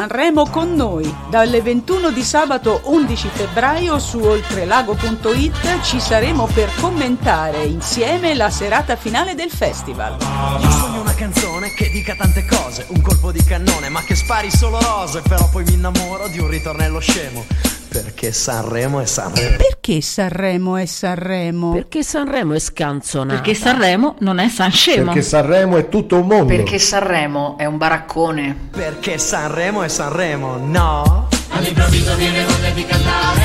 Sanremo con noi. Dalle 21 di sabato 11 febbraio su oltrelago.it ci saremo per commentare insieme la serata finale del festival. Io sogno una canzone che dica tante cose, un colpo di cannone ma che spari solo rose, però poi mi innamoro di un ritornello scemo. Perché Sanremo è Sanremo. Perché Sanremo è Sanremo? Perché Sanremo è scanzonata. Perché Sanremo non è Sanscemo. Perché Sanremo è tutto un mondo. Perché Sanremo è un baraccone. Perché Sanremo è Sanremo, no? All'improvviso viene voglia di cantare.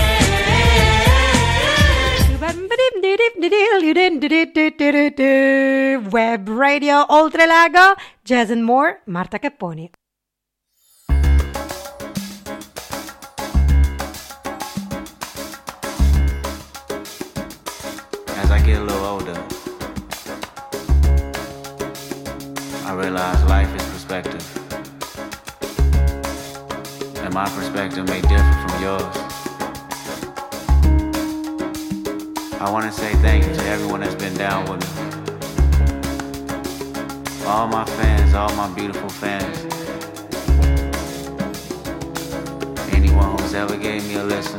Web Radio Oltrelago, Jazz and More, Marta Capponi. As I get a little older, I realize life is perspective. And my perspective may differ from yours. I want to say thank you to everyone that's been down with me. All my fans, all my beautiful fans. Anyone who's ever gave me a listen.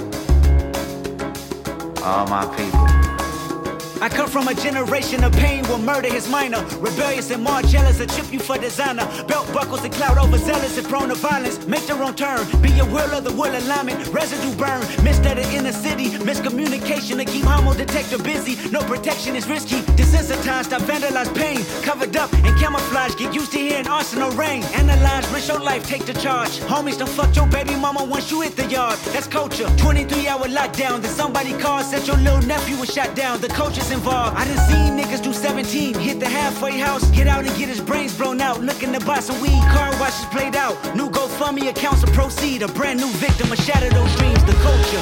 All my people. I come from a generation of pain where murder is minor. Rebellious and more jealous, a chip you for designer. Belt buckles and cloud overzealous and prone to violence. Make their own turn, be your will of the will alignment. Residue burn, missed at the inner city. Miscommunication to keep homo detector busy. No protection is risky. Desensitized, I vandalize pain. Covered up and camouflage, get used to hearing arsenal rain. Analyze, risk your life, take the charge. Homies don't fuck your baby mama once you hit the yard. That's culture, 23-hour lockdown. Then somebody called, said your little nephew was shot down. The coach is involved. I done seen niggas do 17, hit the halfway house, get out and get his brains blown out. Looking to buy some weed, car washes played out. New GoFundMe accounts to proceed. A brand new victim, a shatter those dreams. The culture.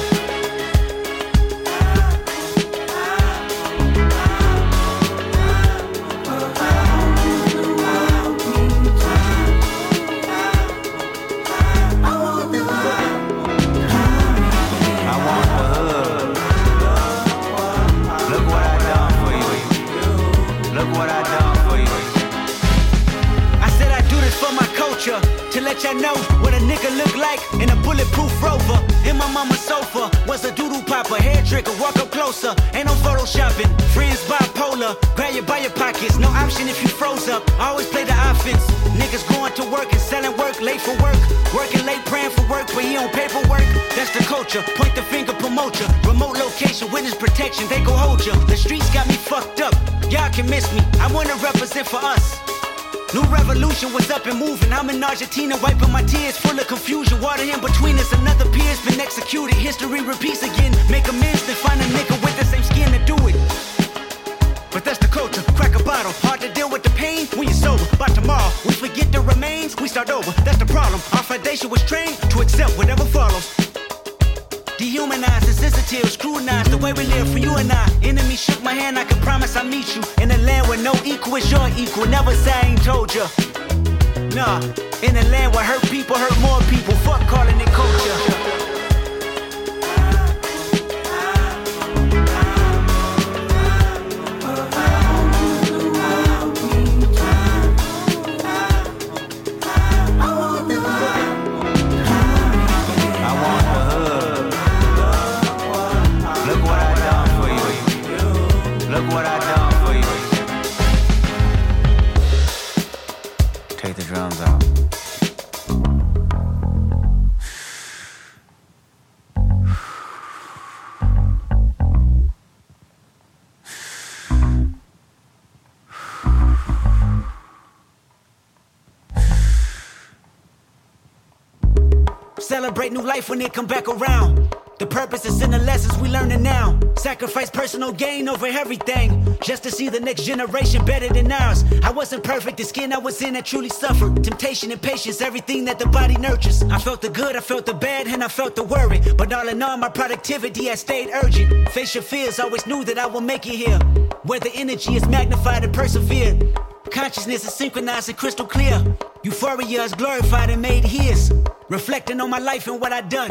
To let y'all know what a nigga look like in a bulletproof Rover. In my mama's sofa was a doodle popper, hair trigger, walk up closer. Ain't no photoshopping, friends bipolar. Grab you by your pockets, no option if you froze up. Always play the offense. Niggas going to work and selling work, late for work. Working late, praying for work, but he on paperwork. That's the culture, point the finger, promote ya. Remote location, witness protection, they gon' hold ya. The streets got me fucked up, y'all can miss me. I wanna represent for us. New revolution was up and moving. I'm in Argentina wiping my tears, full of confusion. Water in between us, another peer's been executed. History repeats again. Make amends, then find a nigga with the same skin to do it. But that's the culture, crack a bottle. Hard to deal with the pain when you're sober. By tomorrow, we forget the remains, we start over. That's the problem. Our foundation was trained to accept whatever follows. Dehumanized, insensitive, scrutinized the way we live for you and I. Enemy shook my hand, I can promise I'll meet you in a land where no equal is your equal. Never say I ain't told ya. Nah, in a land where hurt people hurt more people. Fuck calling it culture. Look what I done for you. Take the drums out. Celebrate new life when it come back around. The purpose is in the lessons we learning now. Sacrifice personal gain over everything, just to see the next generation better than ours. I wasn't perfect, the skin I was in that truly suffered. Temptation and patience, everything that the body nurtures. I felt the good, I felt the bad, and I felt the worry. But all in all, my productivity has stayed urgent. Face your fears, always knew that I would make it here. Where the energy is magnified and persevered. Consciousness is synchronized and crystal clear. Euphoria is glorified and made his. Reflecting on my life and what I done.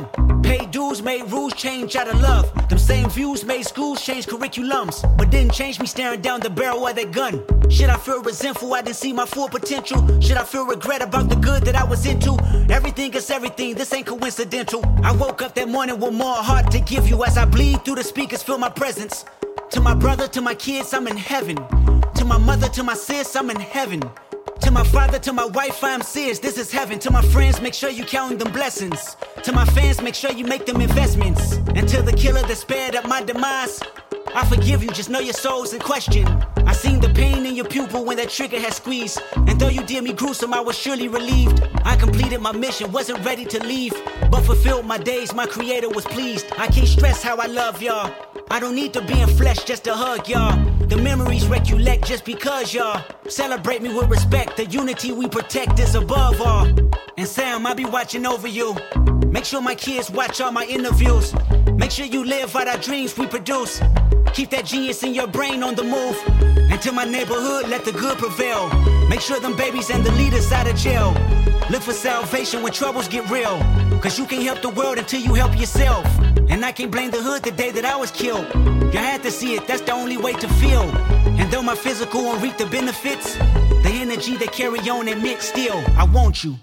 Paid dues, made rules change out of love. Them same views made schools change curriculums, but didn't change me staring down the barrel of that gun. Should I feel resentful I didn't see my full potential? Should I feel regret about the good that I was into? Everything is everything, this ain't coincidental. I woke up that morning with more heart to give you. As I bleed through the speakers, feel my presence. To my brother, to my kids, I'm in heaven. To my mother, to my sis, I'm in heaven. To my father, to my wife, I'm serious, this is heaven. To my friends, make sure you counting them blessings. To my fans, make sure you make them investments. And to the killer that spared up my demise, I forgive you, just know your soul's in question. I seen the pain in your pupil when that trigger had squeezed. And though you did me gruesome, I was surely relieved. I completed my mission, wasn't ready to leave, but fulfilled my days, my creator was pleased. I can't stress how I love y'all. I don't need to be in flesh just to hug y'all. The memories recollect just because y'all celebrate me with respect. The unity we protect is above all. And Sam, I'll be watching over you. Make sure my kids watch all my interviews. Make sure you live out our dreams we produce. Keep that genius in your brain on the move. And to my neighborhood, let the good prevail. Make sure them babies and the leaders out of jail. Look for salvation when troubles get real. Cause you can't help the world until you help yourself. And I can't blame the hood the day that I was killed. You had to see it, that's the only way to feel. And though my physical won't reap the benefits, the energy they carry on admit still, I want you.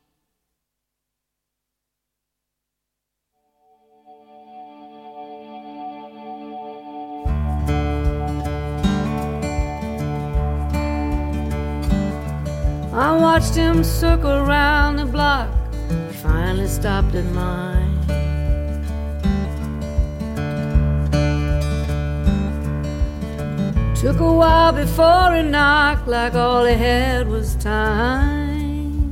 I watched him circle around the block, finally stopped at mine. Took a while before he knocked, like all he had was time.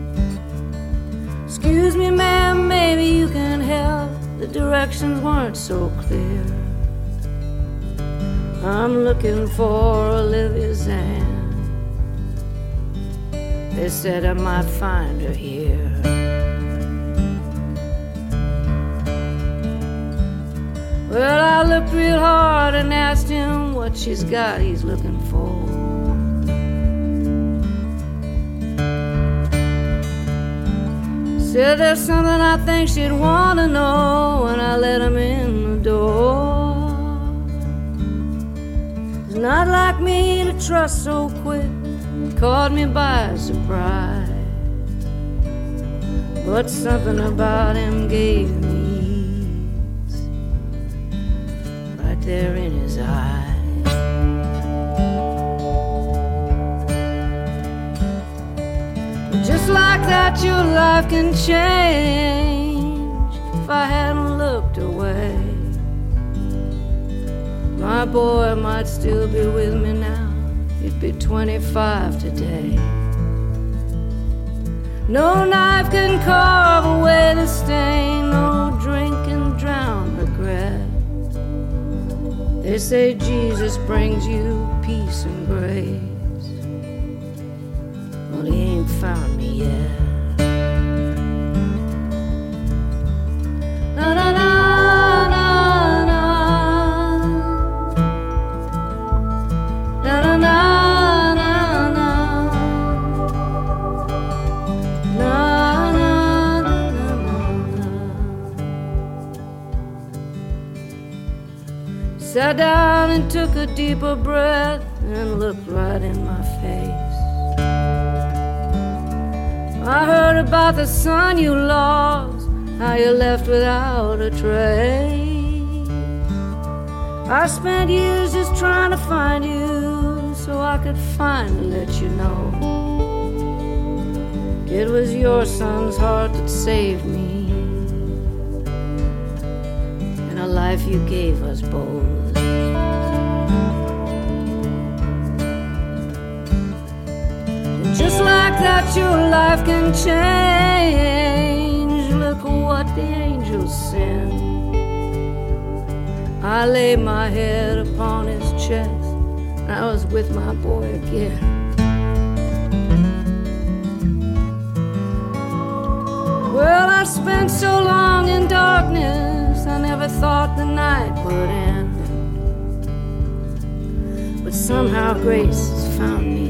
Excuse me, ma'am, maybe you can help. The directions weren't so clear. I'm looking for Olivia's aunt. They said I might find her here. Well, I looked real hard and asked him what she's got he's looking for. Said there's something I think she'd want to know, and I let him in the door. It's not like me to trust so quick. Caught me by surprise, but something about him gave me ease, right there in his eyes. Just like that, your life can change. If I hadn't looked away, my boy might still be with me now. He'd be 25 today. No knife can carve away the stain, no drink can drown regret. They say Jesus brings you peace and grace. Well, he ain't found me yet. Na na na. Sat down and took a deeper breath and looked right in my face. I heard about the son you lost, how you left without a trace. I spent years just trying to find you so I could finally let you know it was your son's heart that saved me, and a life you gave us both. Just like that, your life can change. Look what the angels send. I laid my head upon his chest, and I was with my boy again. Well, I spent so long in darkness, I never thought the night would end. But somehow grace has found me,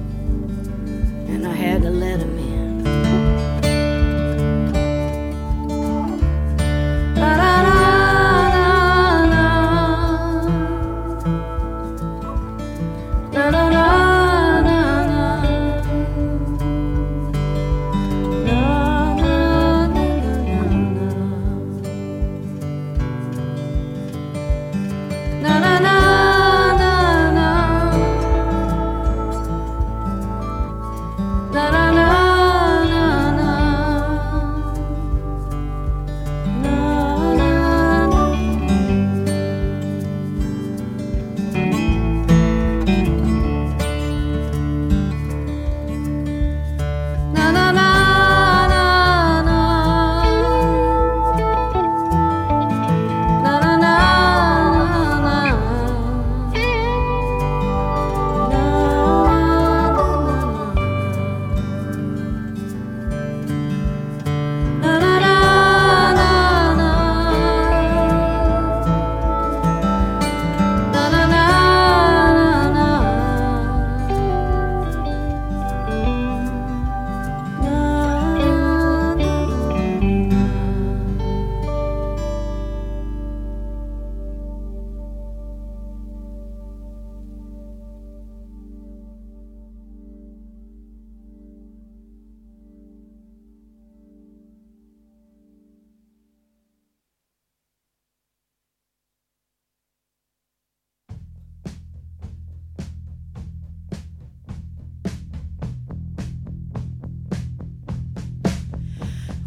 and I had to let him in.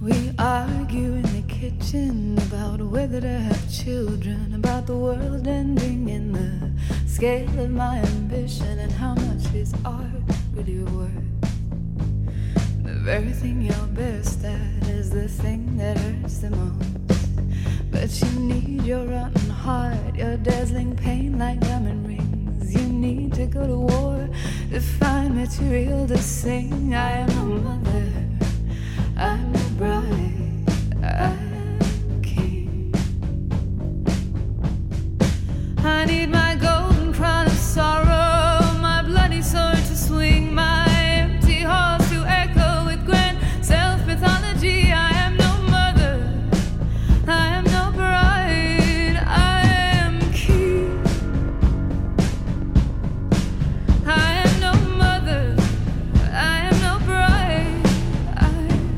We argue in the kitchen about whether to have children, about the world ending in the scale of my ambition, and how much is art really worth. The very thing you're best at is the thing that hurts the most. But you need your rotten heart, your dazzling pain like diamond rings. You need to go to war to find material to sing. I am a mother, I'm a bride, I'm a king. I need my golden crown of sorrow, my bloody sword to swing, my empty halls to echo with grand self-mythology. I am no mother, I am no bride, I am king. I am no mother, I am no bride, I am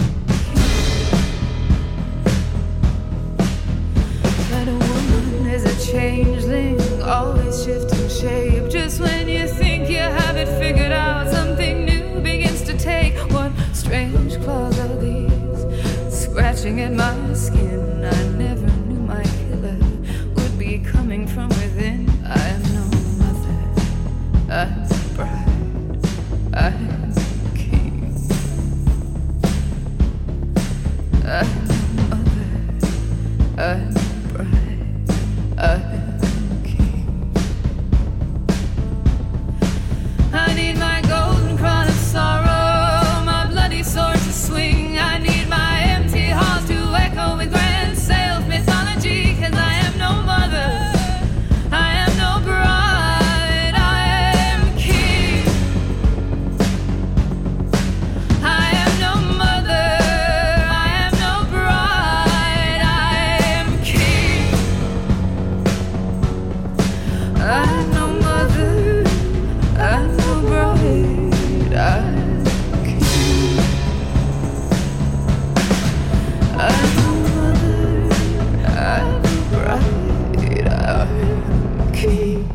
king. But a woman is a changeling, always shifting shape. Just when you think you have it figured out, something new begins to take. What strange claws are these, scratching at my skin? I never knew my killer would be coming from within. I am no mother, I'm a bride, I'm a king. I'm no mother, I'm a bride, I'm a king. I need my golden crown of sorrow, my bloody sword to swing. I need my empty halls to echo with grand self-mythology. 'Cause I am no mother, I am no bride, I am king. I am no mother, I am no bride, I am king. I'm no mother, I'm no bride, I'm king. I'm no mother, I'm no bride, I'm king.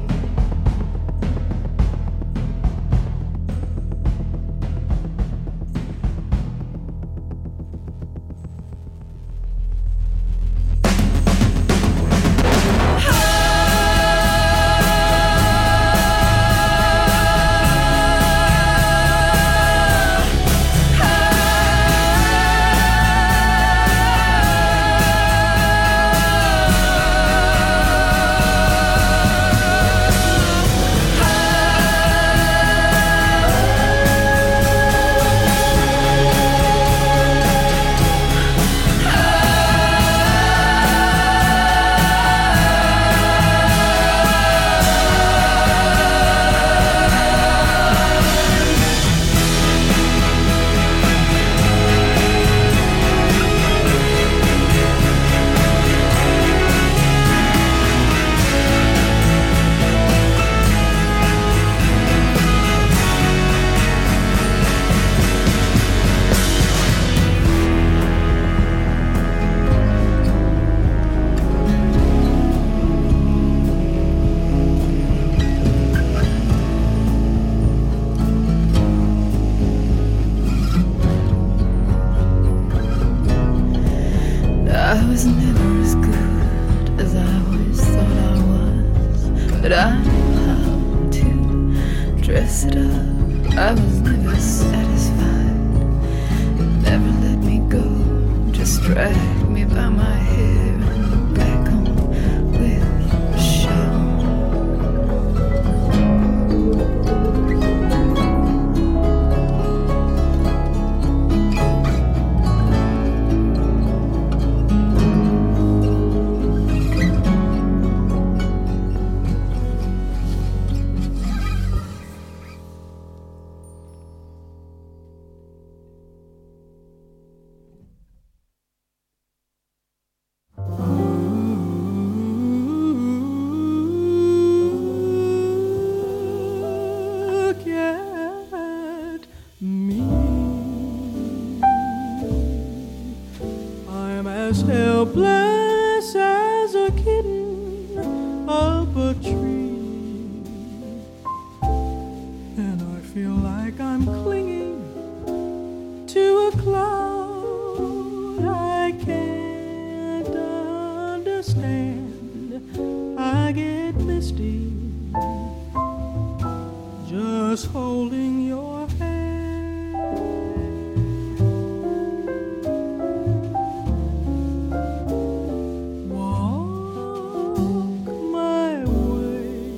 I was never as good as I always thought I was, but I knew how to dress it up. I was never satisfied, it never let me go. Just drag me by my hair and back home with a shout. as helpless as a kitten up a tree, and I feel like I'm clinging to a cloud was holding your hand. Walk my way,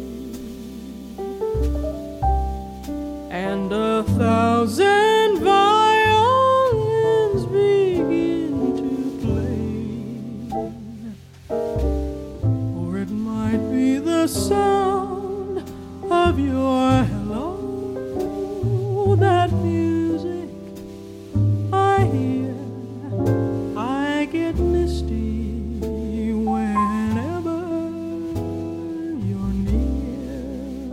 and 1,000 violins begin to play, or it might be the sound of your hello, that music I hear. I get misty whenever you're near.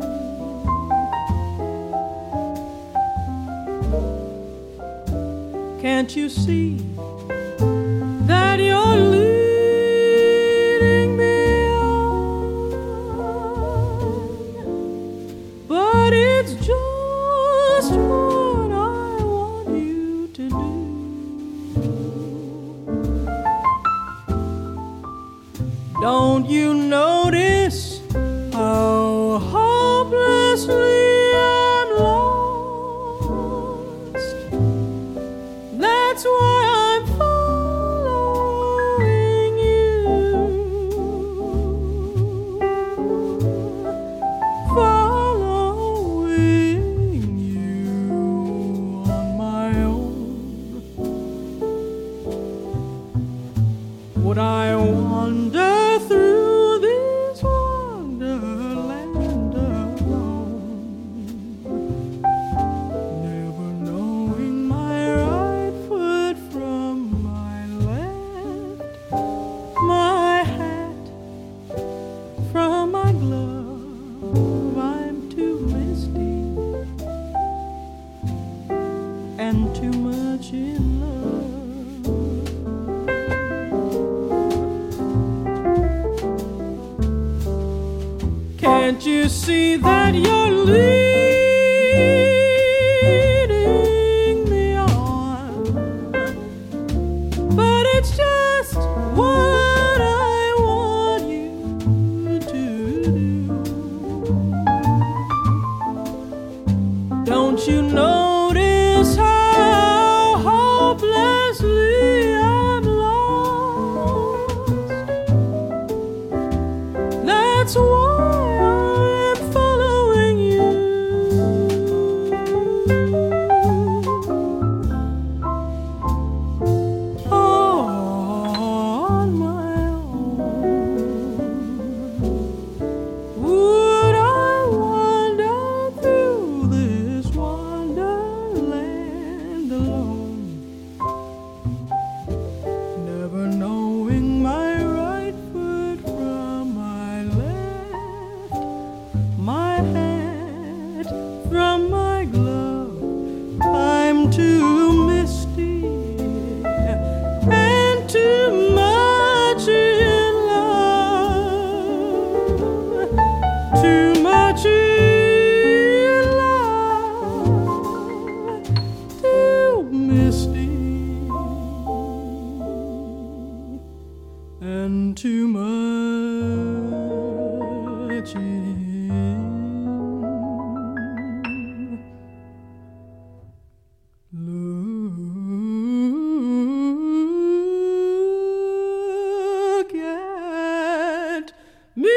Can't you see that you're leading me on? But it's just what I want you to do. Don't you notice how hopelessly I'm lost? That's why I'm following you, following you on my own. Would I wander through this wonderland alone, never knowing my right foot from my left, my hat from my glove? I'm too misty and too much in love. Can't you see that you're leading me on? But it's just what I want you to do. Don't you notice how hopelessly I'm lost? That's why I'm following you on my own. Would I wander through this wonderland alone, never knowing my right foot from my left, my hat from my glove? I'm too misty and too much in love, too much in love, too misty and too much in look at me.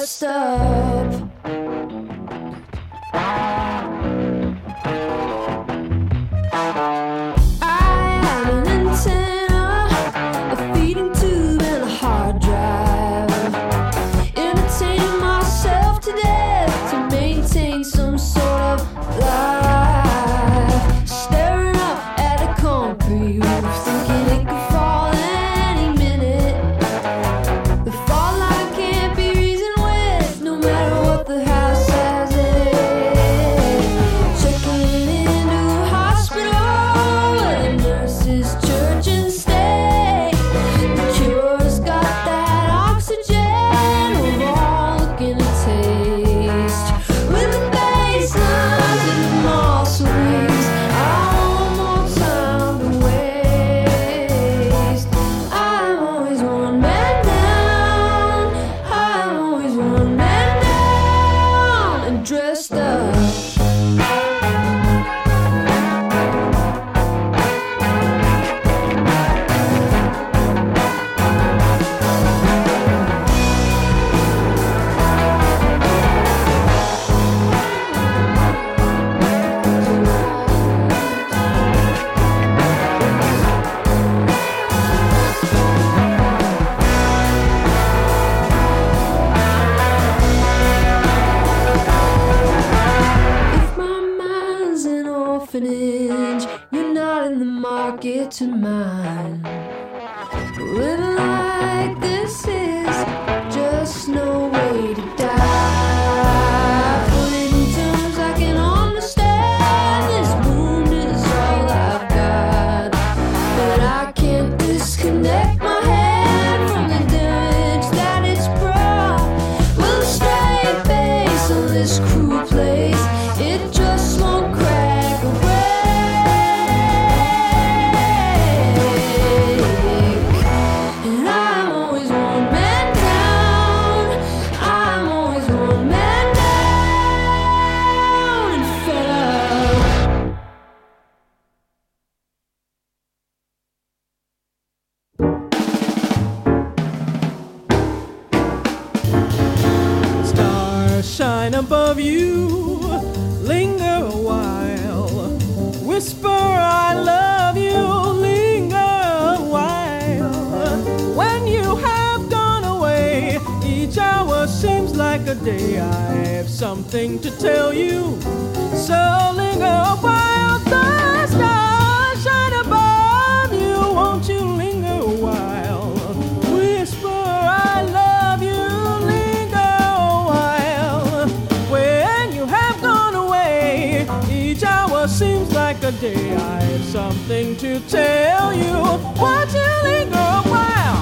dressed up. I have an antenna, a feeding tube, and a hard drive. Entertaining myself to death to maintain some sort of life. Staring up at a concrete roof, thinking it could fall any minute. The fallout can't be reasoned with, no matter what the house has in it. Checking into a hospital where the nurses, church and state. The cure's got that oxygen we're all looking to taste. With the bass lines and the moss wings, I want more time to waste. I'm always one man down. I'm always one man down and dressed up. If my mind's an orphanage, you're not in the market to mine. Living like this is just no way to die. Put it in terms I can understand. This wound is all I've got, but I can't disconnect my head from the damage that it's brought. With a straight face on this cruel place, it just won't crack away. And I'm always one man down. I'm always one man down and fed up. Stars shine above you, linger a while. Whisper, I love you, linger a while. When you have gone away, each hour seems like a day. I have something to tell you, so linger a while. The stars shine above you, won't you linger a while? Whisper, I love you, linger a while. When you have gone away, each hour seems like a day. I have something to tell you, won't you linger a while?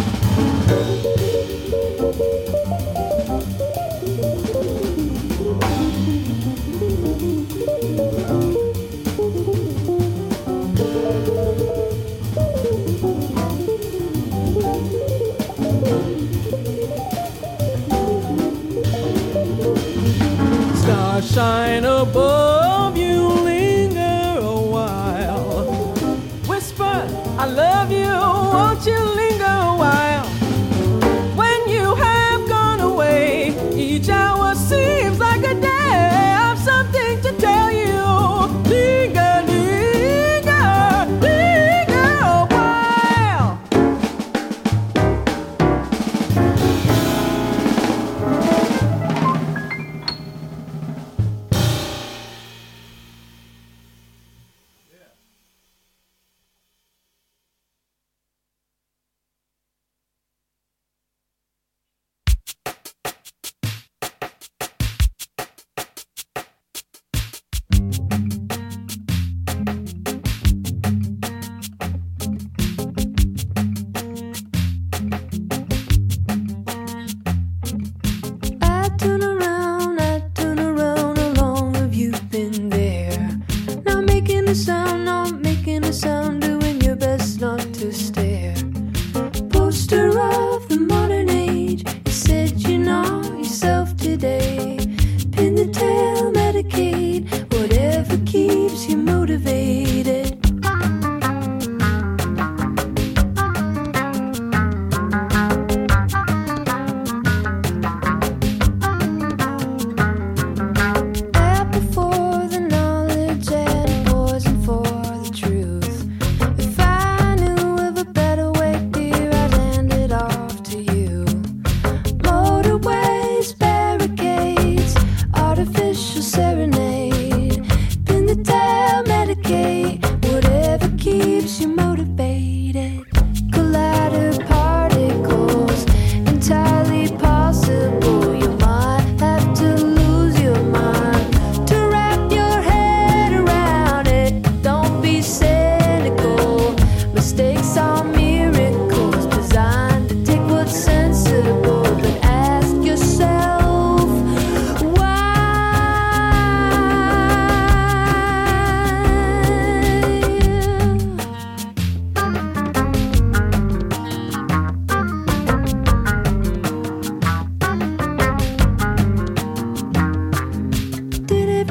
Stars shine above you, linger a while. Whisper, I love you, won't you linger a while? When you have gone away, each hour seems like a day. I have something to tell you, linger, linger, linger a while.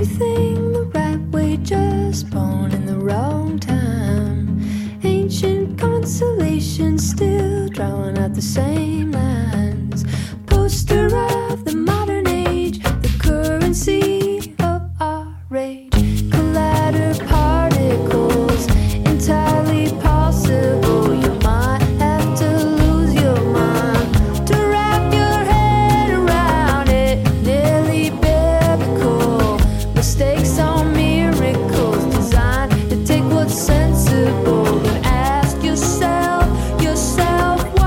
everything the right way, just born in the wrong time. Ancient consolation still drawing out the same lines. Poster of the modern age, the currency of our rage. Collider particles, entirely possible. You might have to lose your mind to wrap your head around it. Nearly biblical, mistakes are miracles designed to take what's sensible and ask yourself why.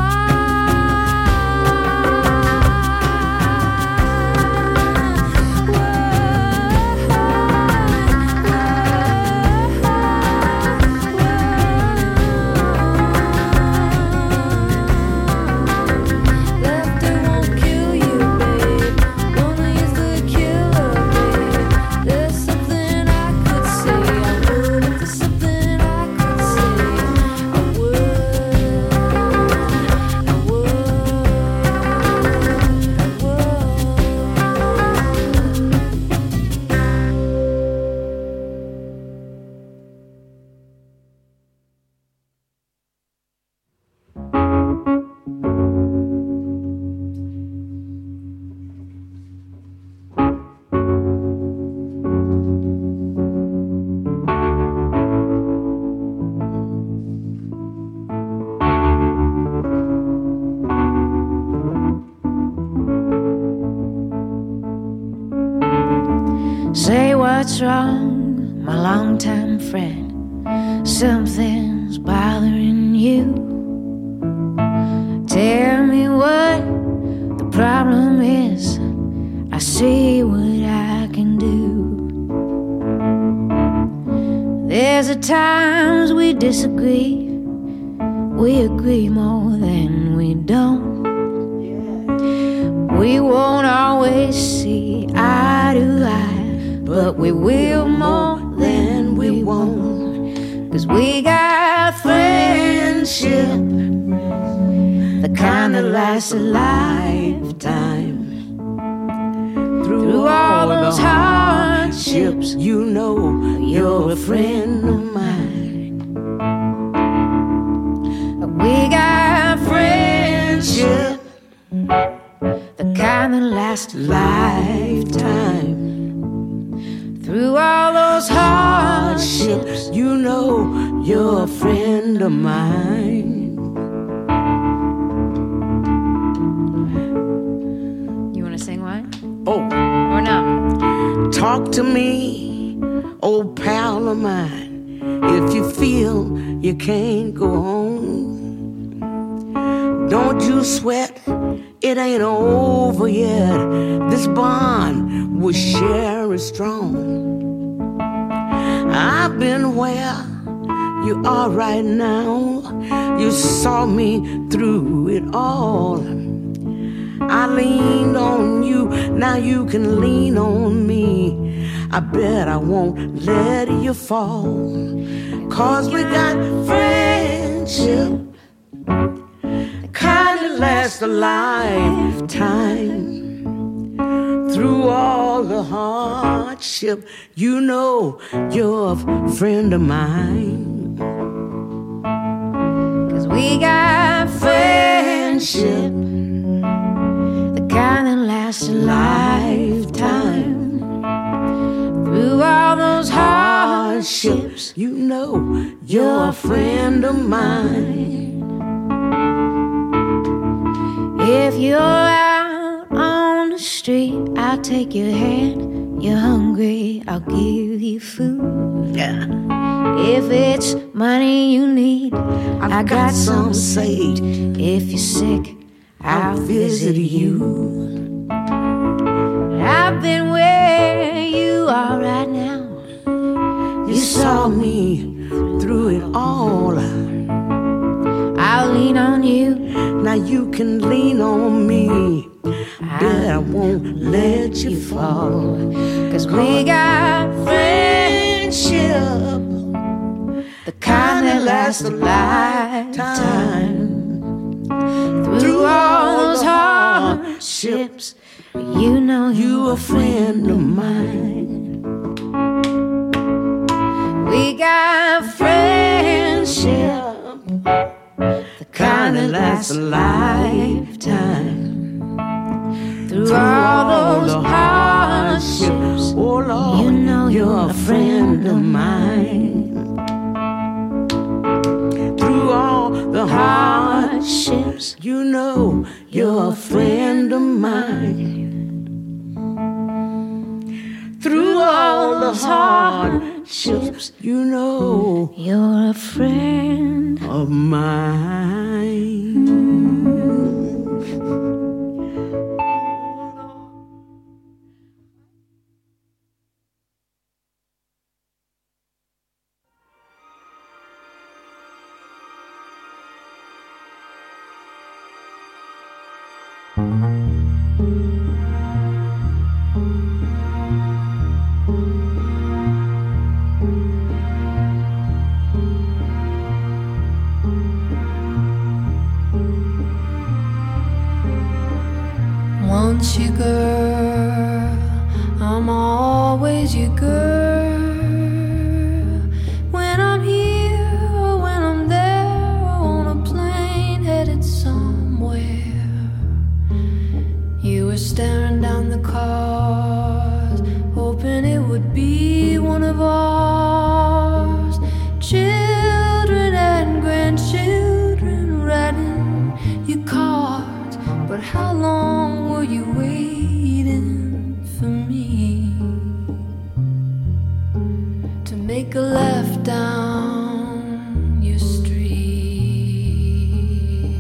Laughter won't kill you, babe. Lonely is the killer, babe. There's something I could say. I would if there's something I could say. I would. Say what's wrong, my longtime friend. Something's bothering you. Tell me what the problem is. I see what I can do. There's a times we disagree. We agree more than we don't. We won't always see eye to eye, but we will more than we won't. 'Cause we got friendship, the kind that lasts a lifetime. Through all those hardships, you know you're a friend of mine. We got friendship, the kind that lasts a lifetime. Through all those hardships, you know you're a friend of mine. You wanna sing one? Oh. Or not? Talk to me, old pal of mine, if you feel you can't go on. Don't you sweat, it ain't over yet. This bond we share is strong. I've been where you are right now. You saw me through it all. I leaned on you, now you can lean on me. I bet I won't let you fall. 'Cause we got friendship, the kind that lasts a lifetime. Through all the hardship, you know you're a friend of mine. 'Cause we got friendship, the kind that lasts a lifetime. Through all those hardships, you know you're a friend of mine. If you're out on the street, I'll take your hand. You're hungry, I'll give you food. Yeah. If it's money you need, I got some saved. If you're sick, I'll visit you. I've been where you are right now. You saw me through it all. I'll lean on you, now you can lean on me. Bet I won't let you fall. 'Cause we got friendship, the kind that lasts a lifetime. Through all those hardships, you know you're a friend of mine. We got friendship, the kind that lasts a lifetime. Through all those hardships, oh Lord, you know you're a friend of mine. Through all the hardships, you know you're a friend of mine. Through all the hardships, you know you're a friend of mine. Once your girl, I'm always your girl. When I'm here or when I'm there, or on a plane headed somewhere. You were staring down the cars, hoping it would be one of ours. Children and grandchildren writing your cards, but how long were you waiting for me to make a left down your street?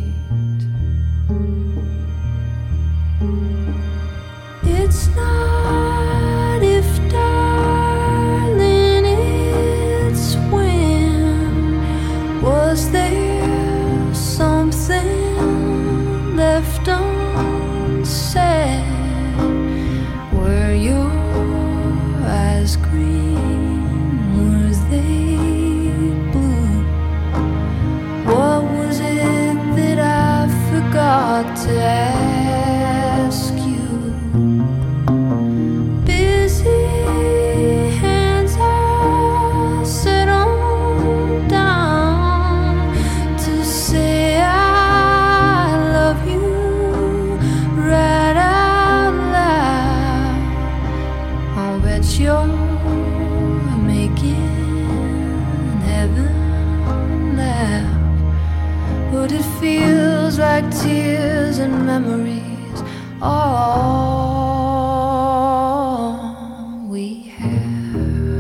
It's not if, darling, it's when. Was there something left unsaid? Were your eyes green? Was they blue? What was it that I forgot to ask you? Busy hands are set on down to say I love you right out loud. I'll bet you're making heaven laugh, but it feels like tears and memories all we have.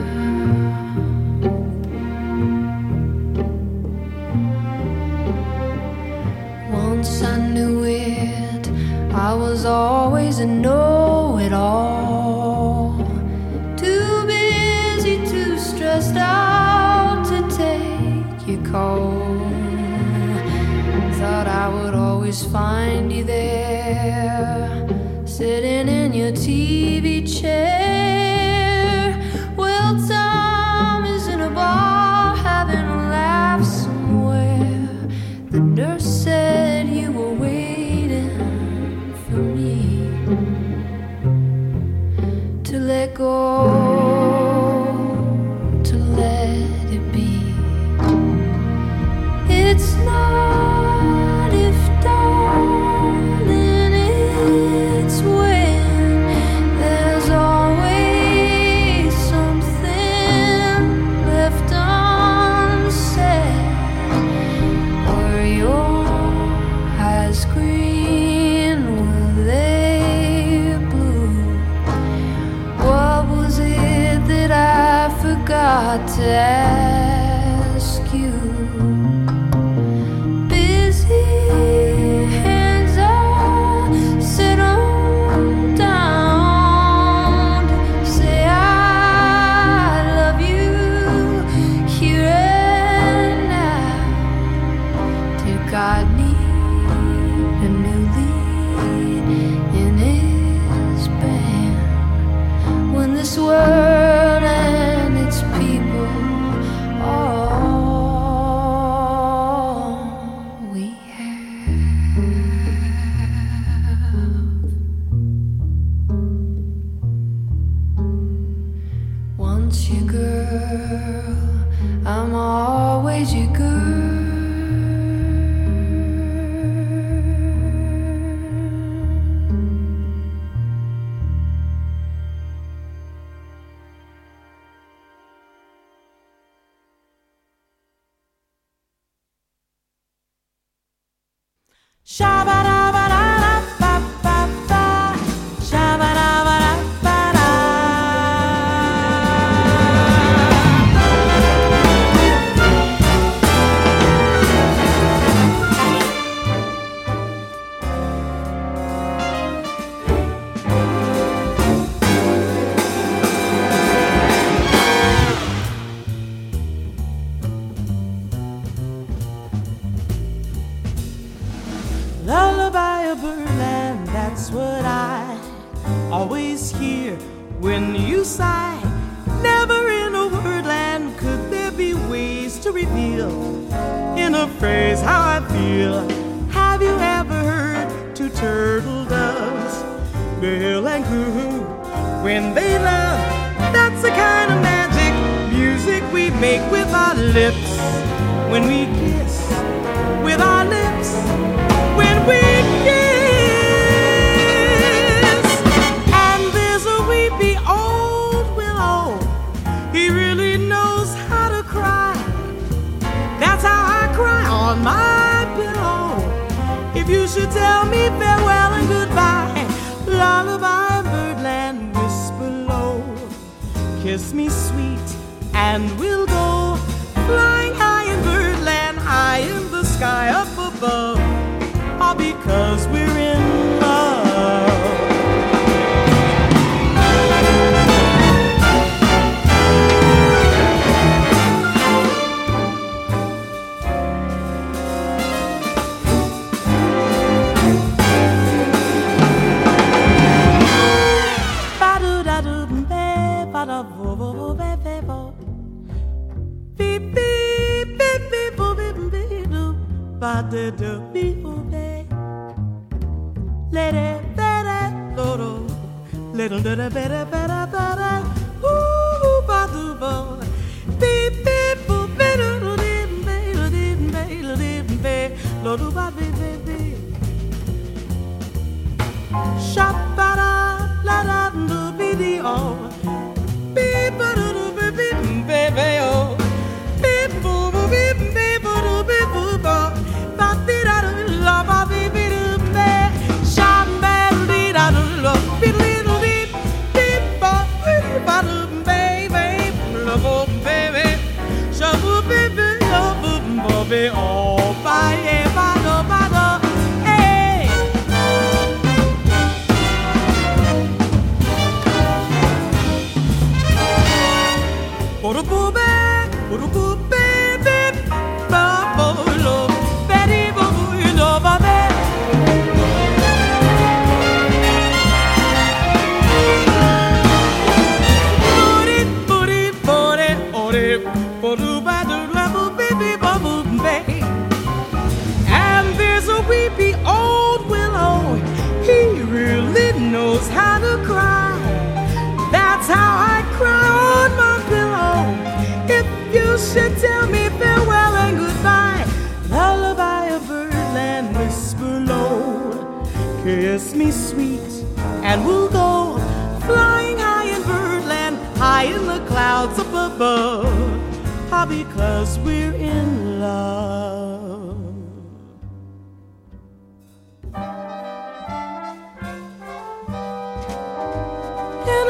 Once I knew it, I was always a know-it-all. Too busy, too stressed out to take your call. Thought I would always find you there, sitting in your TV chair. Well, time is in a bar, having a laugh somewhere. The nurse said you were waiting for me to let go, to let it be. It's not if, darling, it's when. There's always something left unsaid. Were your eyes green? Were they blue? What was it that I forgot to ask you? Busy hands are set on down to say I love you here and now. Did God need a new lead in his band when this world and its people once your girl, I'm always your girl. Lullaby of birdland, that's what I always hear when you sigh. Never in a wordland could there be ways to reveal in a phrase how I feel. Have you ever heard two turtle doves bill and coo when they love? That's the kind of magic music we make with our lips when we kiss with our lips. When we kiss, and there's a weepy old willow, he really knows how to cry. That's how I cry on my pillow. If you should tell me farewell and goodbye, lullaby birdland, whisper low, kiss me sweet and we'll go flying high in birdland, high in the sky up above. All because we're in love. Ba-do-da-do-be, ba-da-bo-bo-bo-be-be-bo. Beep-beep-beep-beep-bo-beep-beep-do. Ba-da-do-beep-bo-be. Lady, better, loro, little bit better, better, better, ooh, ba-doo-bo, beep, beep, boop, better, didn't be, loro, ba-be-be-be, shabba-da, la-da-do-be-dee-oh, beep, ba-doo-do-be-be-be-be-oh, beep, boop, beep, beep, ba-doo-be-boop-oh, ba-dee-da-do-la-ba-be-be-be. Oh, bye, bado, bado, hey. Boo-boo-bee, boo-boo-bee, bee, ba-bo-lo, betty-boo-boo-lo, ba-be. Booty, ore, boo-boo-ba-doo-la-boo-bee-bee-ba-boo-bee. And there's a weepy old willow, he really knows how to cry. That's how I cry on my pillow. If you should tell me farewell and goodbye, lullaby of birdland, whisper low, kiss me sweet, and we'll go flying high in birdland, high in the clouds up above, all because we're in love. In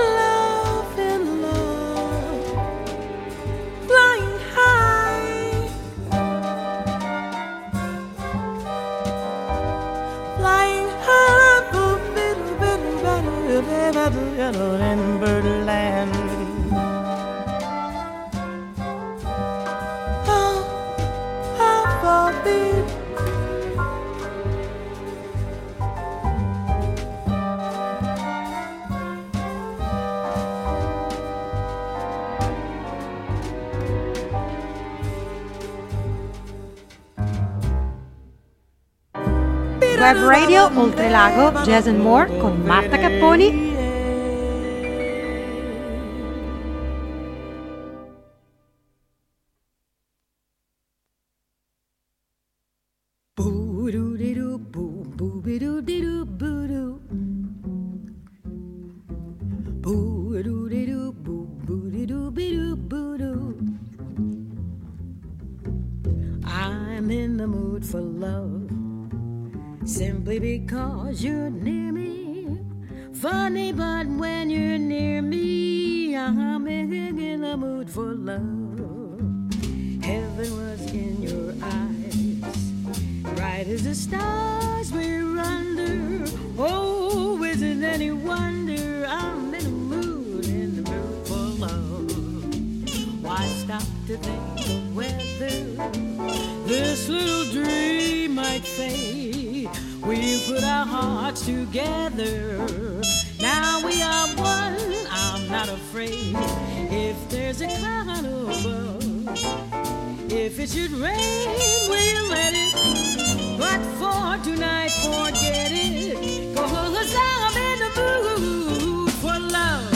love, flying high, flying high, in birdland. Web Radio Oltrelago, Jazz and More con Marta Capponi. Boo-doo-dee-doo, boo-boo-dee-doo-bee-doo-boo-doo. I'm in the mood for love, simply because you're near me. Funny, but when you're near me, I'm in the mood for love. Heaven was in your eyes, bright as the stars we're under. Oh, is it any wonder I'm in the mood for love? Why stop to think of whether this little dream might fade? We put our hearts together. Now we are one, I'm not afraid. If there's a cloud above, if it should rain, we'll let it. But for tonight, forget it. 'Cause I'm in the mood for love.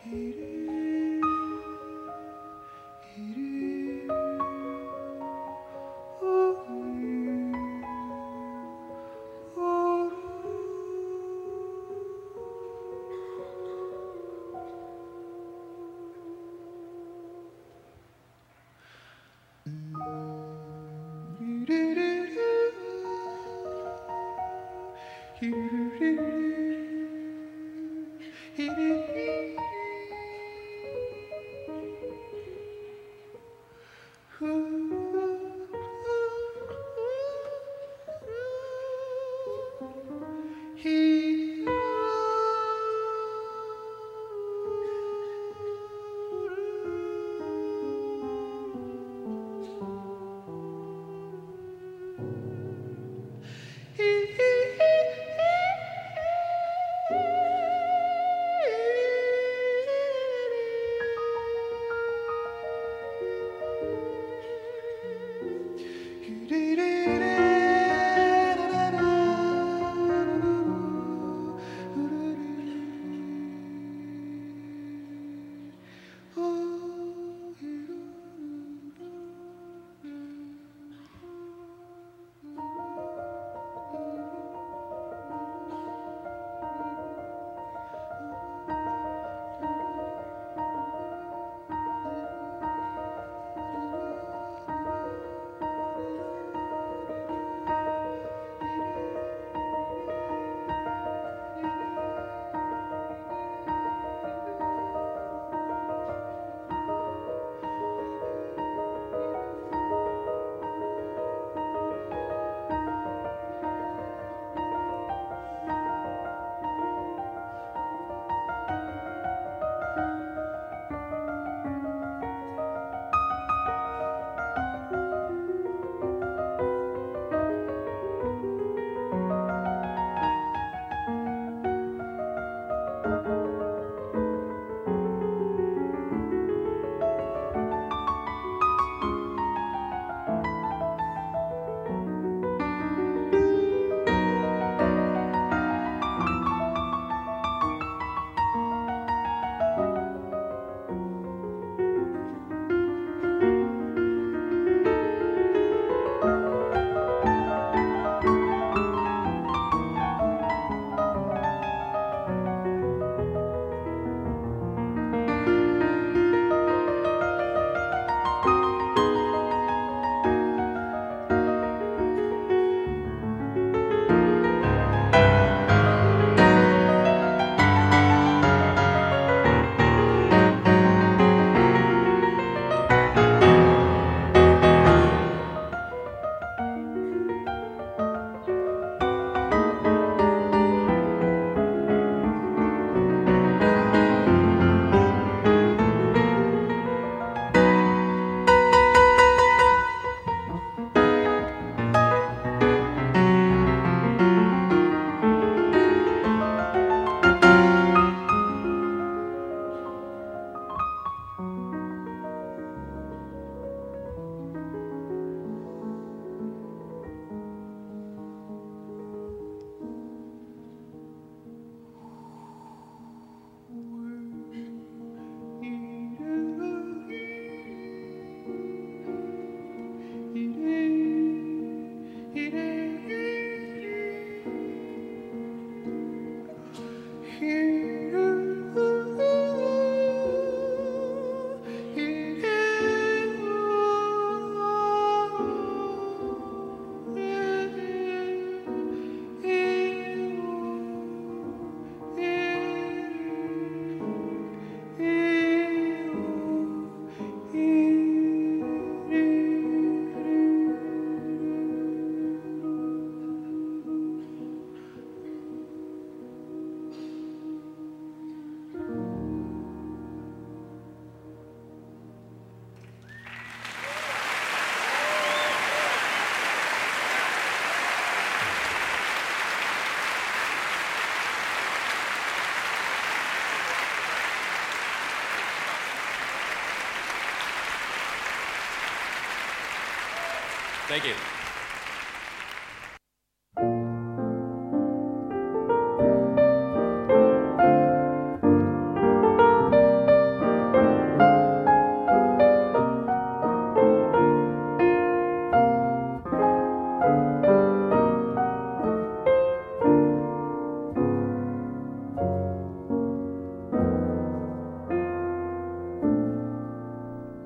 Thank you.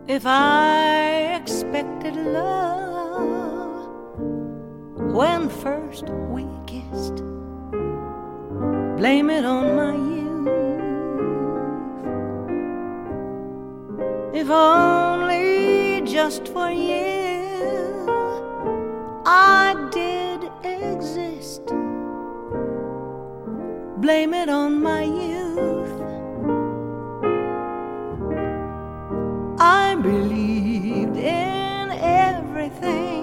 If I expected love when first we kissed, blame it on my youth. If only just for you I did exist, blame it on my youth. I believed in everything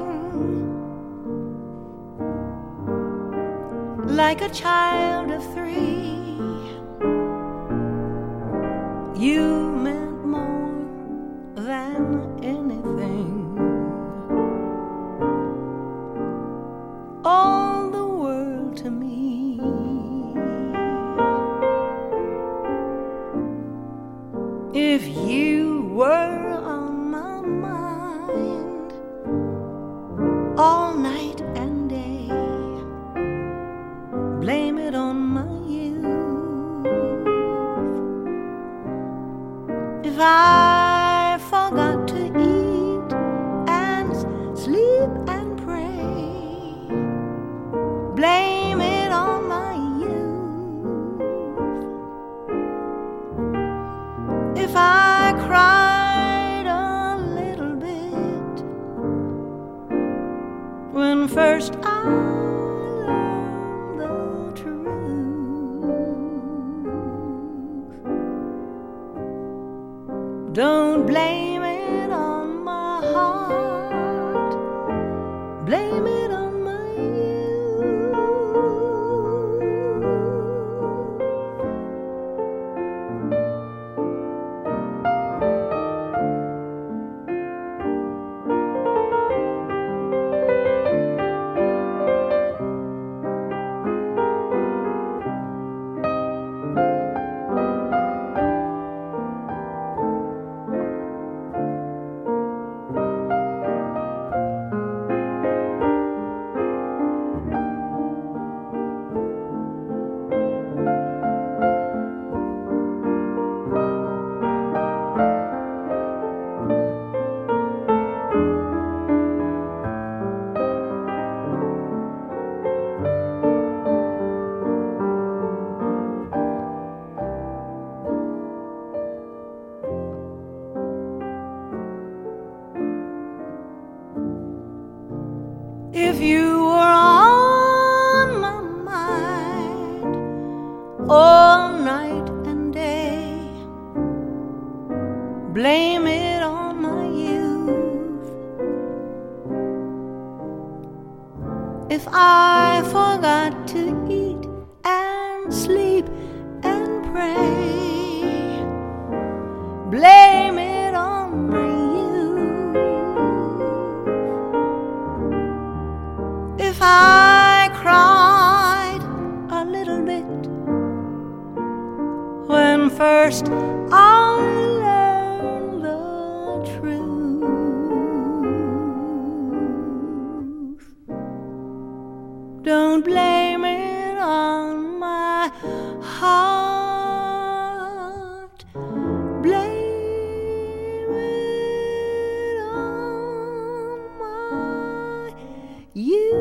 like a child of 3. You meant more than anything. All the world to me. If you were on my mind all night and day, blame it on my youth. If I forgot to eat and sleep and pray, blame it on my youth. If I cried a little bit when first I learned the truth, don't blame it on my heart, blame it on my youth. If you were on my mind all night and day, blame it on my youth. If I forgot to eat and sleep and pray, blame it on my youth. If I cried a little bit when first I learned the truth, don't blame it on my heart, blame it on my youth.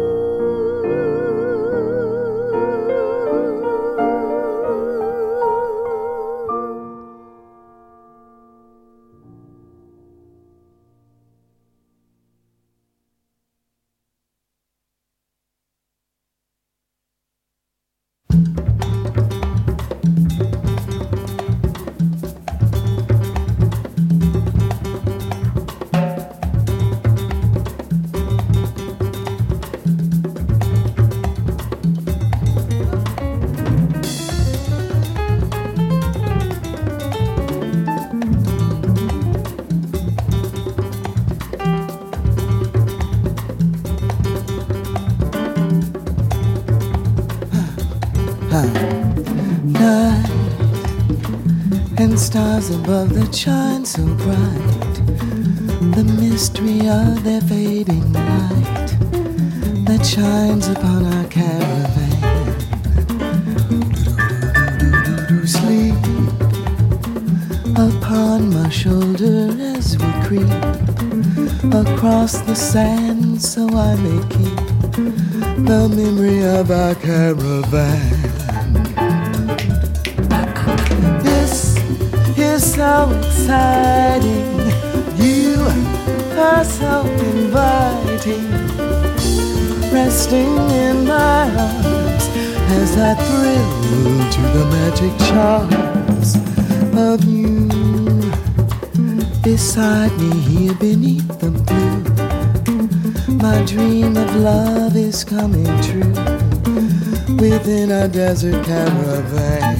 Night and stars above that shine so bright, the mystery of their fading light that shines upon our caravan. Sleep upon my shoulder as we creep across the sand, so I may keep the memory of our caravan. This is so exciting, you are so inviting, resting in my arms as I thrill to the magic charms of you. Beside me here beneath the blue, my dream of love is coming true within a desert caravan.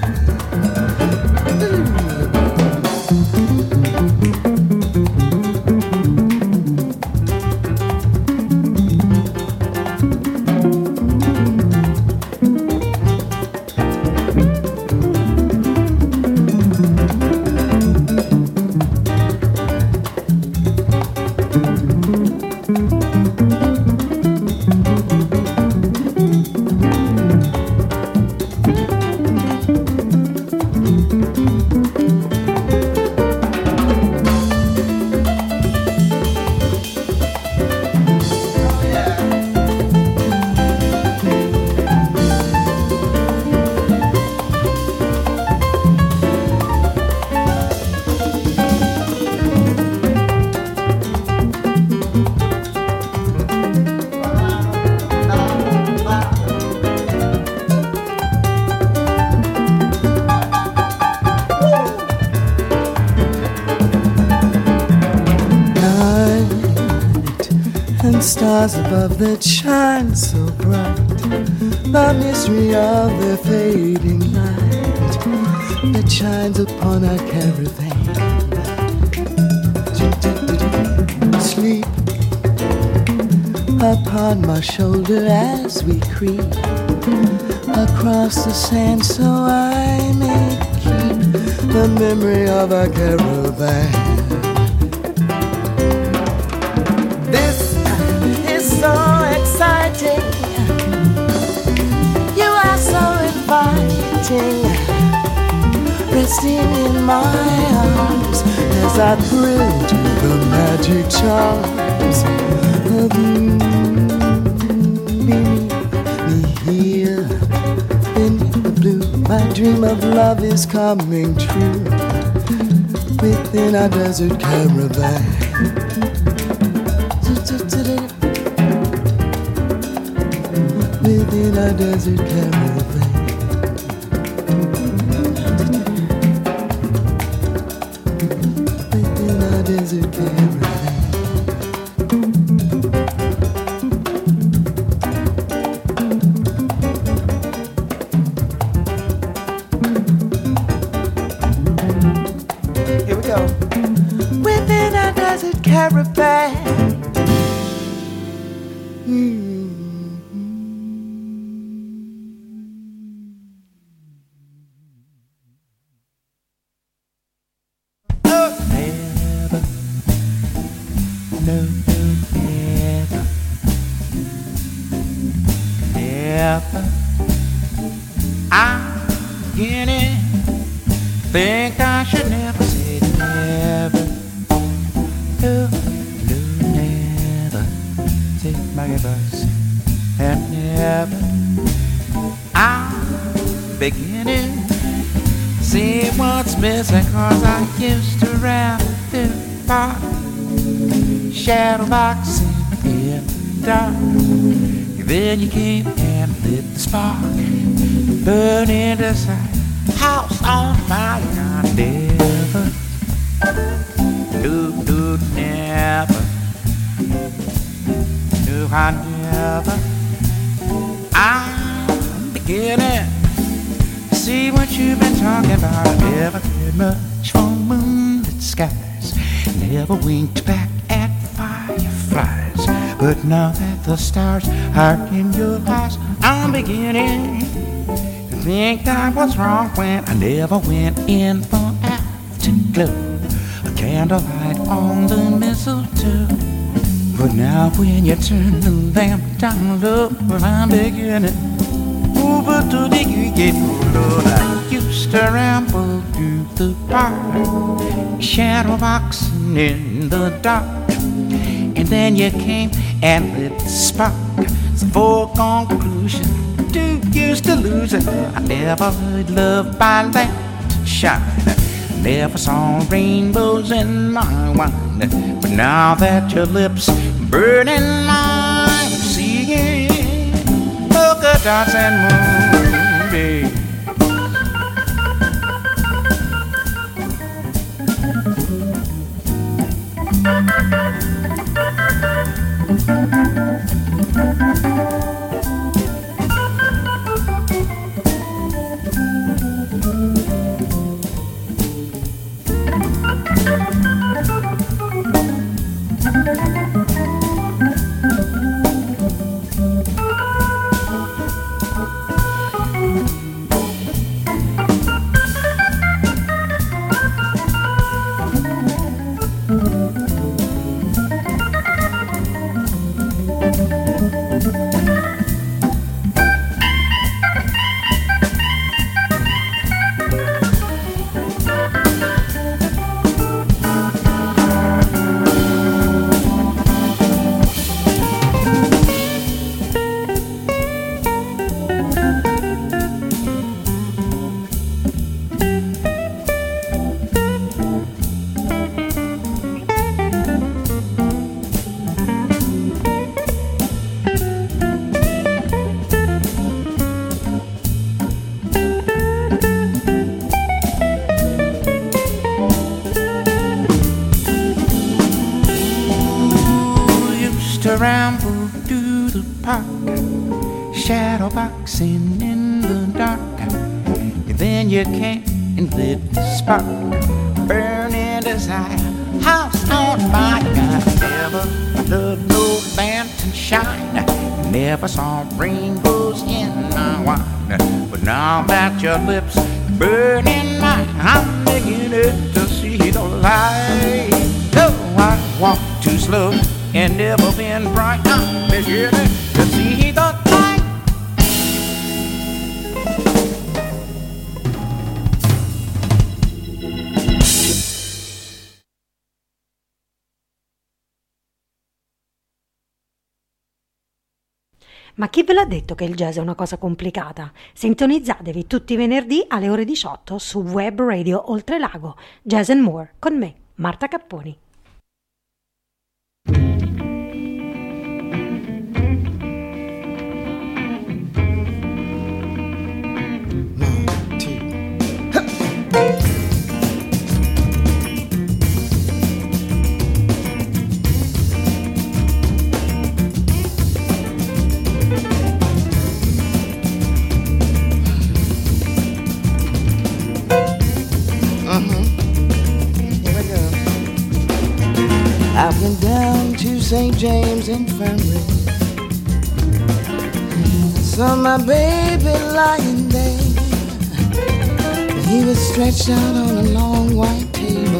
Stars above that shine so bright, the mystery of the fading light that shines upon our caravan. Sleep upon my shoulder as we creep across the sand, so I may keep the memory of our caravan. So exciting, you are so inviting, resting in my arms as I thrill to the magic charms of you. Beneath me here, beneath the blue, my dream of love is coming true within our desert caravan. Within our desert caravan. Within our desert caravan. Here we go. Within our desert caravan. Think I should never say never. No, never. Take my advice and never. I'm beginning to see what's missing, 'cause I used to rap in the park, shadow boxing in the dark. Then you came and lit the spark, burning inside. House on fire, I never, no, never, no, I never. I'm beginning to see what you've been talking about. I never cared much for moonlit skies, never winked back at fireflies. But now that the stars are in your eyes, I'm beginning I think I was wrong when I never went in for afterglow, a candlelight on the mistletoe. But now when you turn the lamp down low, well, I'm beginning over to the get low like used to ramble through the park, shadow boxing in the dark. And then you came and lit the spark. It's a foregone conclusion, too used to losing. I never heard love by that shine. Never saw rainbows in my wine. But now that your lips burning, I'm seeing polka dots and moonbeams. Ramble through the park, shadow boxing in the dark. And then you came and lit the spark, burning desire, house on fire. Never loved no lantern shine, never saw rainbows in my wine. But now that your lips burning mine, I'm beginning to see the light. Oh, I walk too slow and never been bright. I'm beginning to see the light. Ma chi ve l'ha detto che il jazz è una cosa complicata? Sintonizzatevi tutti i venerdì alle ore 18 su Web Radio Oltrelago. Jazz and More con me, Marta Capponi. I went down to St. James Infirmary. Saw my baby lying there. He was stretched out on a long white table.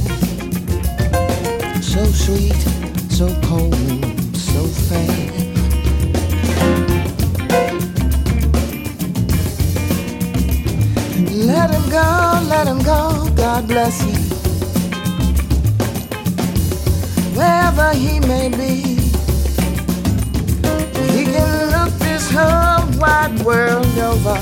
So sweet, so cold, so fair. Let him go, God bless him. Wherever he may be, he can look this whole wide world over,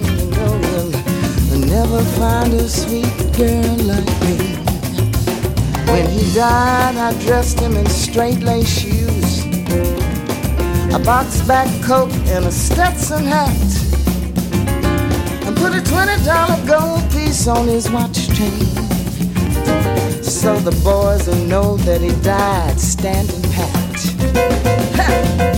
and never find a sweet girl like me. When he died, I dressed him in straight lace shoes, a box-back coat and a Stetson hat, and put a $20 gold piece on his watch chain, so the boys will know that he died standing pat. Ha!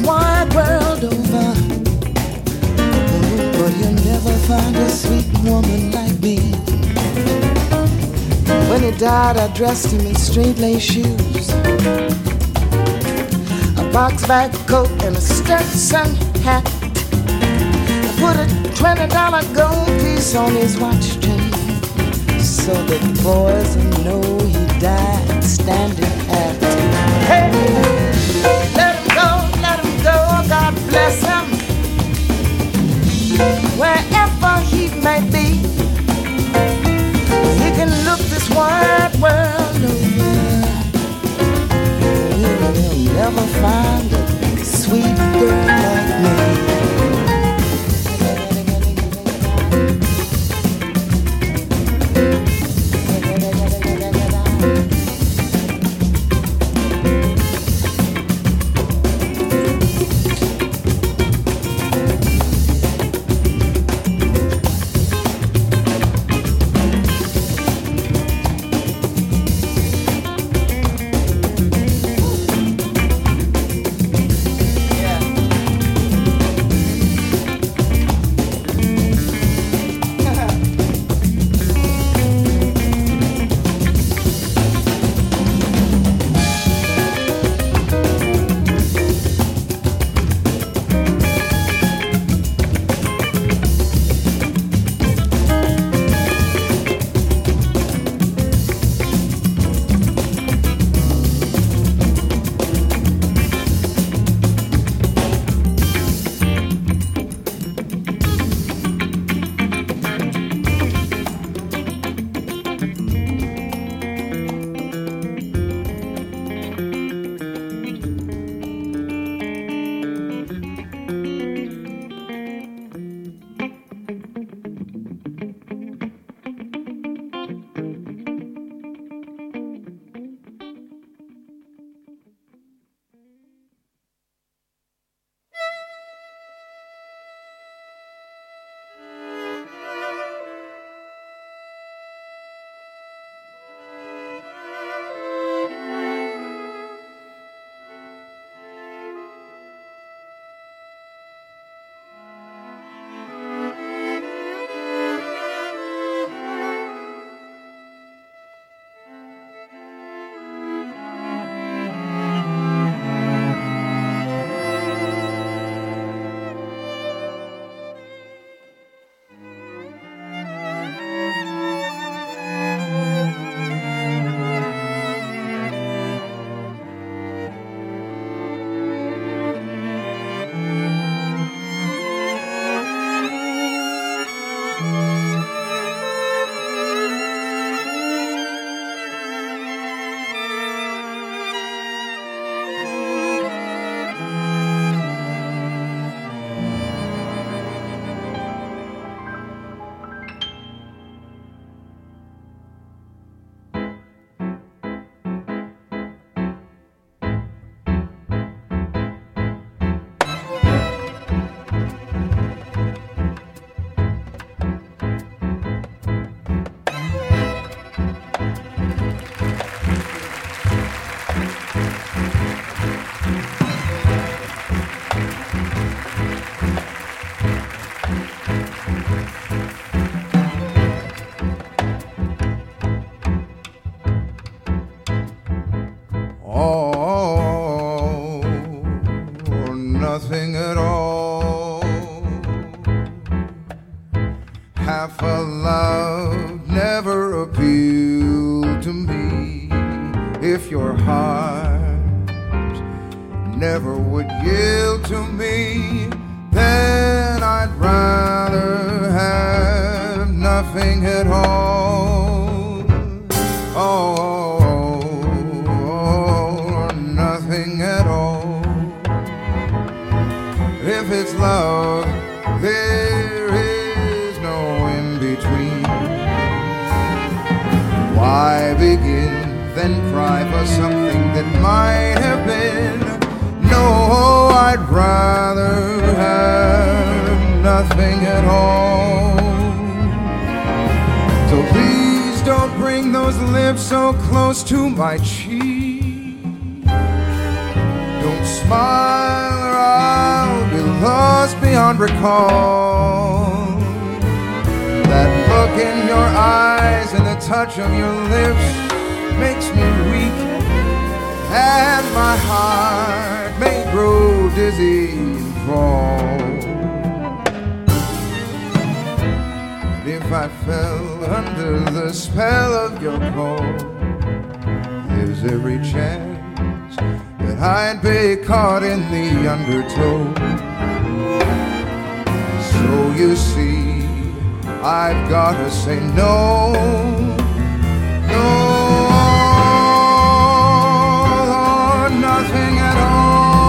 wide world over, but you'll never find a sweet woman like me. When he died, I dressed him in straight-lace shoes, a box-back coat and a Stetson hat. I put a $20 gold piece on his watch chain, so the boys will know he died standing at. Hey, let him go, God bless him, wherever he may be. He can look this wide world over, he'll never find a sweet girl like me. nothing at all. Half a love never appealed to me. If your heart never would yield to me, then I'd rather have nothing at all. Oh, nothing at all. If it's love, there is no in-between. Why begin, then cry for something that might have been? No, I'd rather have nothing at all. So please don't bring those lips so close to my cheek. Don't smile or I'll be lost beyond recall. That look in your eyes and the touch of your lips makes me weak, and my heart may grow dizzy and fall. But if I fell under the spell of your call, there's every chance that I'd be caught in the undertow. So you see, I've gotta say no, no, or nothing at all.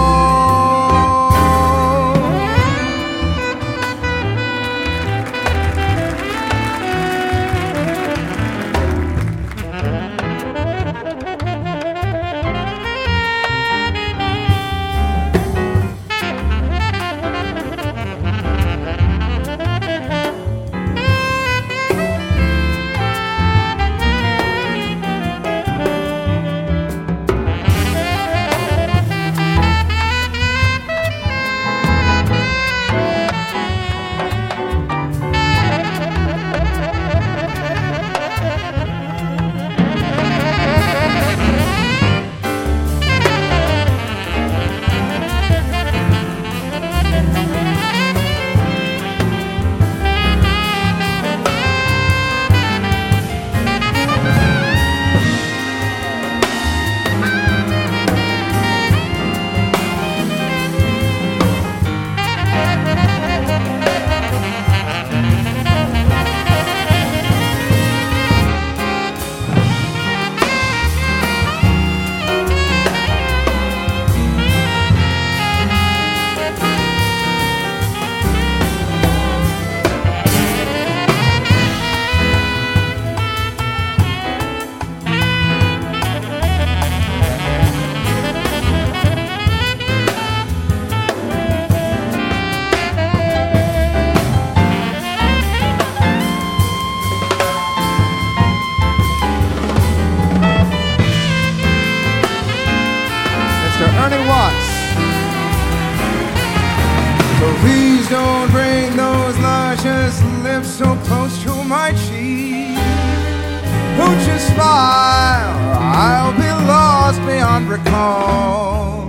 Please don't bring those luscious lips so close to my cheek. Don't you smile, or I'll be lost beyond recall.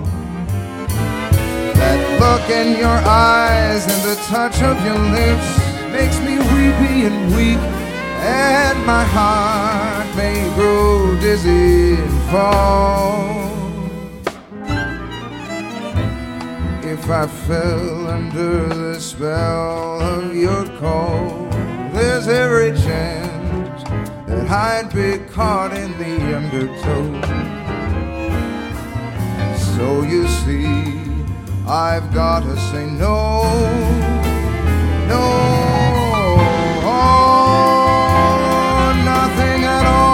That look in your eyes and the touch of your lips makes me weepy and weak, and my heart may grow dizzy and fall. If I fell under the spell of your call, there's every chance that I'd be caught in the undertow. So you see, I've gotta say no, no, or nothing at all.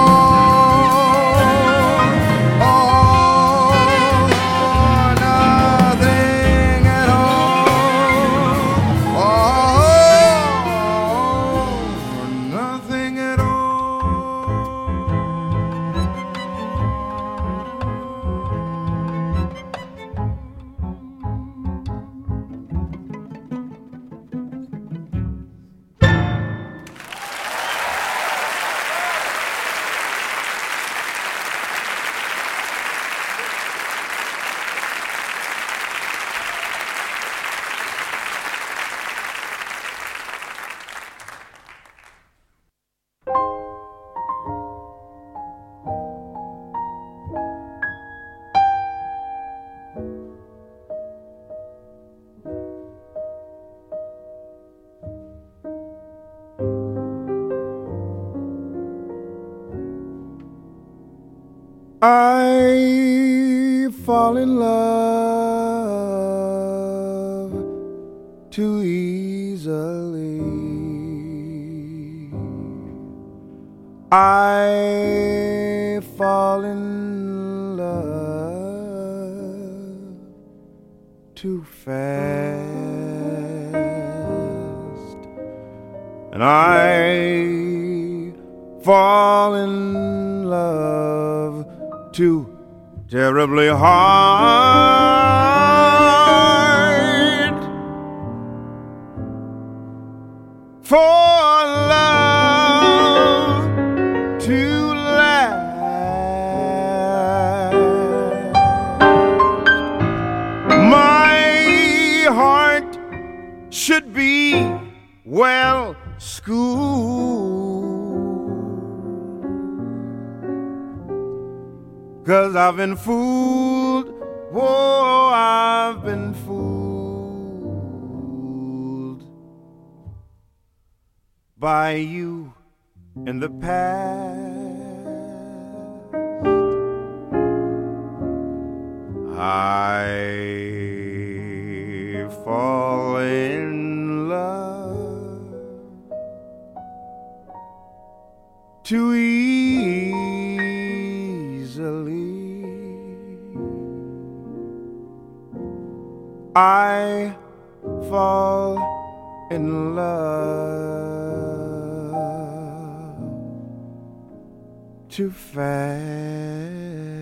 I fall in love too easily. I fall in love too fast, and I fall in love too terribly hard. for love to last. My heart should be well schooled, 'cause I've been fooled, whoa, I've been fooled by you in the past. I fall in love too easily. I fall in love too fast.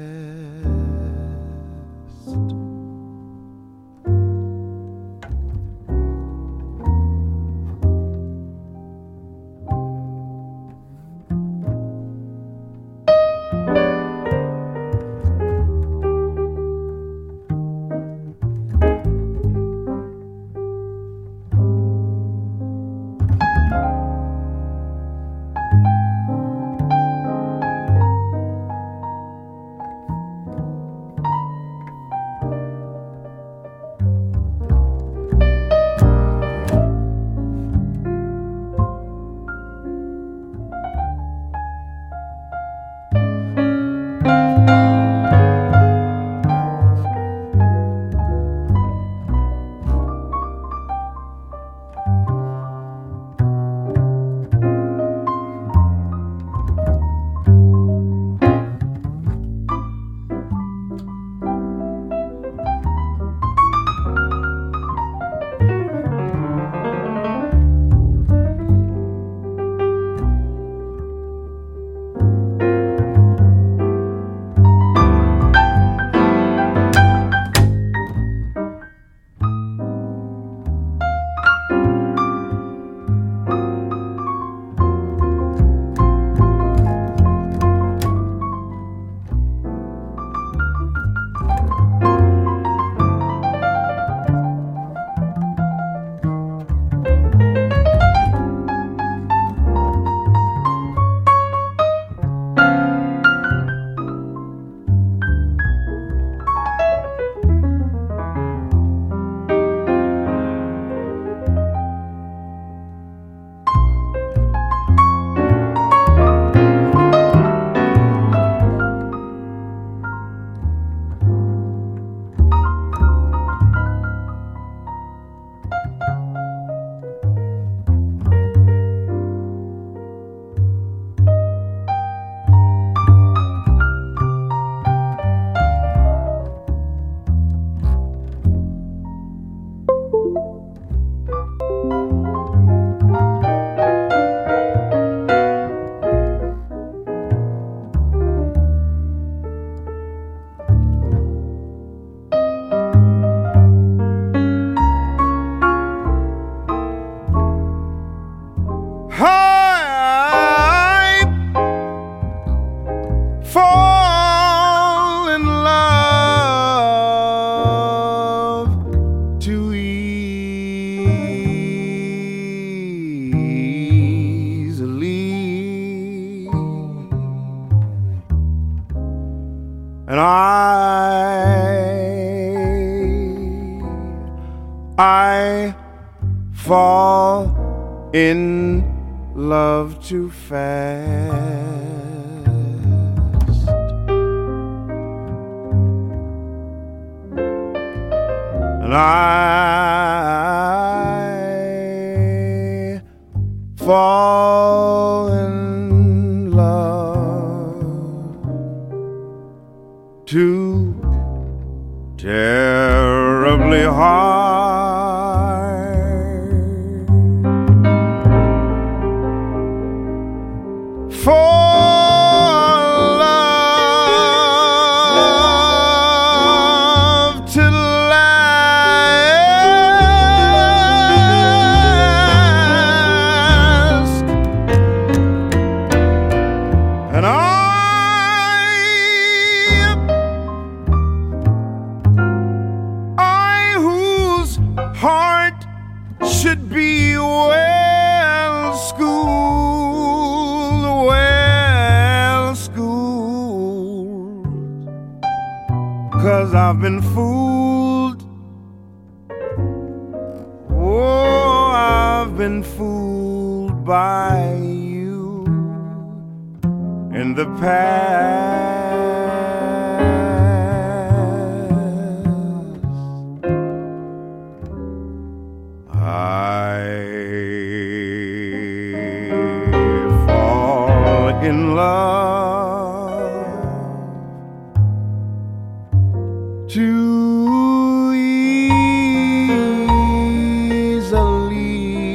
And I fall in love too fast. And I fall in love too terribly hard. For love to last. by you in the past. I fall in love too easily.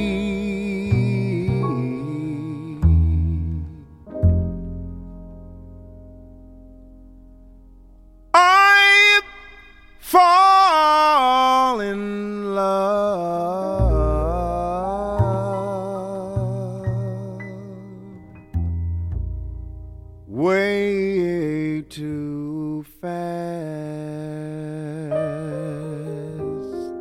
I fall in love way too fast,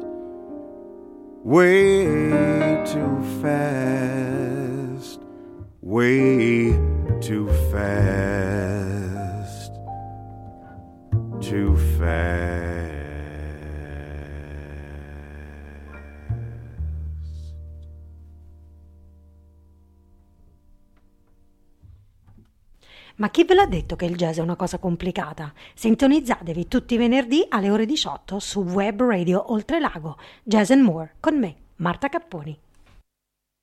way too fast, way too fast, too fast. Ma chi ve l'ha detto che il jazz è una cosa complicata? Sintonizzatevi tutti i venerdì alle ore 18 su Web Radio Oltrelago. Jazz and More con me, Marta Capponi.